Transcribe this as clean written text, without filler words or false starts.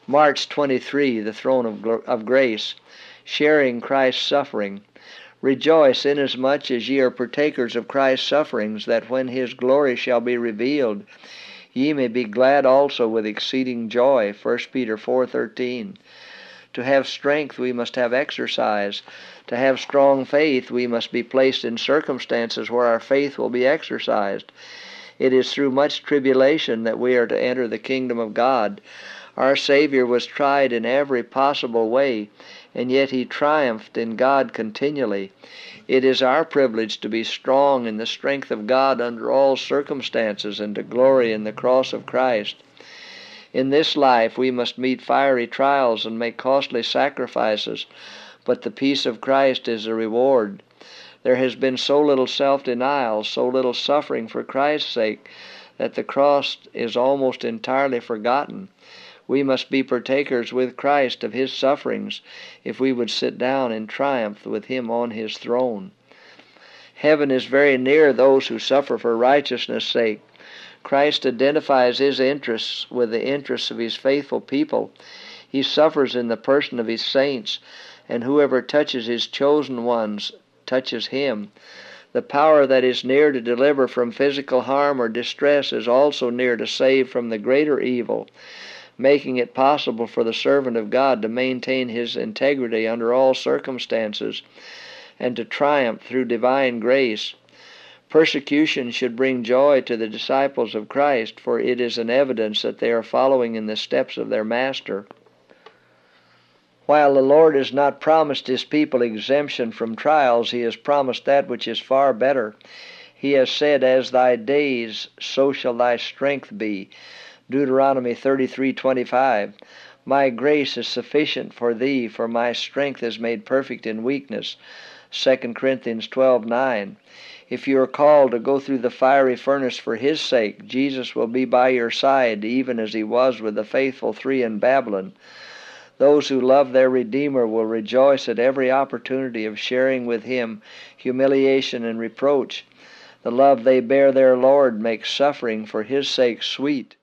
March 23, the throne of grace, sharing Christ's suffering. Rejoice, inasmuch as ye are partakers of Christ's sufferings, that when his glory shall be revealed, ye may be glad also with exceeding joy. 1 Peter 4:13. To have strength we must have exercise. To have strong faith we must be placed in circumstances where our faith will be exercised. It is through much tribulation that we are to enter the kingdom of God. Our Savior was tried in every possible way, and yet he triumphed in God continually. It is our privilege to be strong in the strength of God under all circumstances and to glory in the cross of Christ. In this life we must meet fiery trials and make costly sacrifices, but the peace of Christ is the reward. There has been so little self-denial, so little suffering for Christ's sake, that the cross is almost entirely forgotten. We must be partakers with Christ of his sufferings if we would sit down in triumph with him on his throne. Heaven is very near those who suffer for righteousness' sake. Christ identifies his interests with the interests of his faithful people. He suffers in the person of his saints, and whoever touches his chosen ones touches him. The power that is near to deliver from physical harm or distress is also near to save from the greater evil, making it possible for the servant of God to maintain his integrity under all circumstances and to triumph through divine grace. Persecution should bring joy to the disciples of Christ, for it is an evidence that they are following in the steps of their Master. While the Lord has not promised his people exemption from trials, he has promised that which is far better. He has said, "As thy days, so shall thy strength be." Deuteronomy 33:25. My grace is sufficient for thee, for my strength is made perfect in weakness. 2 Corinthians 12:9. If you are called to go through the fiery furnace for his sake, Jesus will be by your side, even as he was with the faithful three in Babylon. Those who love their Redeemer will rejoice at every opportunity of sharing with him humiliation and reproach. The love they bear their Lord makes suffering for his sake sweet.